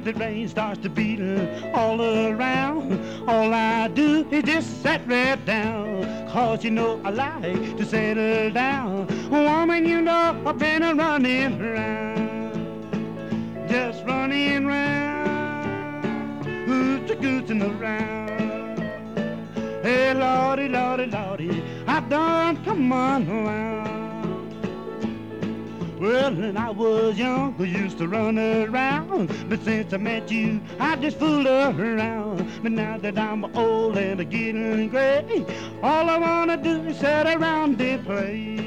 the rain starts to beat all around, all I do is just sit right down. 'Cause you know I like to settle down. Woman, you know I've been a running around, just running around, goosing around. Hey, Lordy, Lordy, Lordy, I've done come on around. Well, when I was young, I used to run around, but since I met you, I just fooled around. But now that I'm old and getting gray, all I wanna do is sit around and play.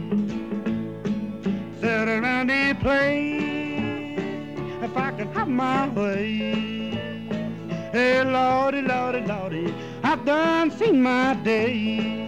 Sit around and play, if I can have my way. Hey, Lordy, Lordy, Lordy, I've done seen my day.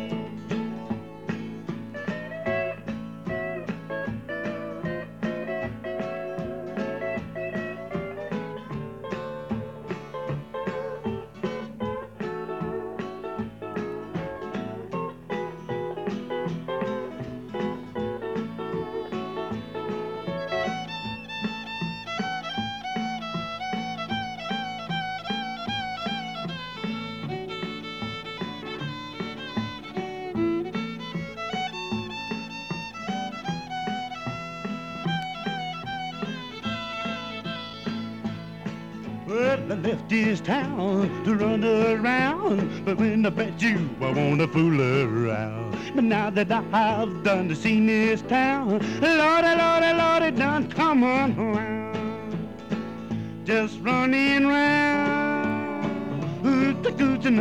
Well, I left this town to run around, but when I met you, I wanna fool around. But now that I've done to seen this town, Lordy, Lordy, Lordy, done come on around, just running around, goosing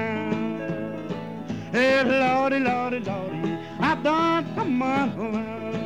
around. Hey, Lordy, Lordy, Lordy, I've done come on around.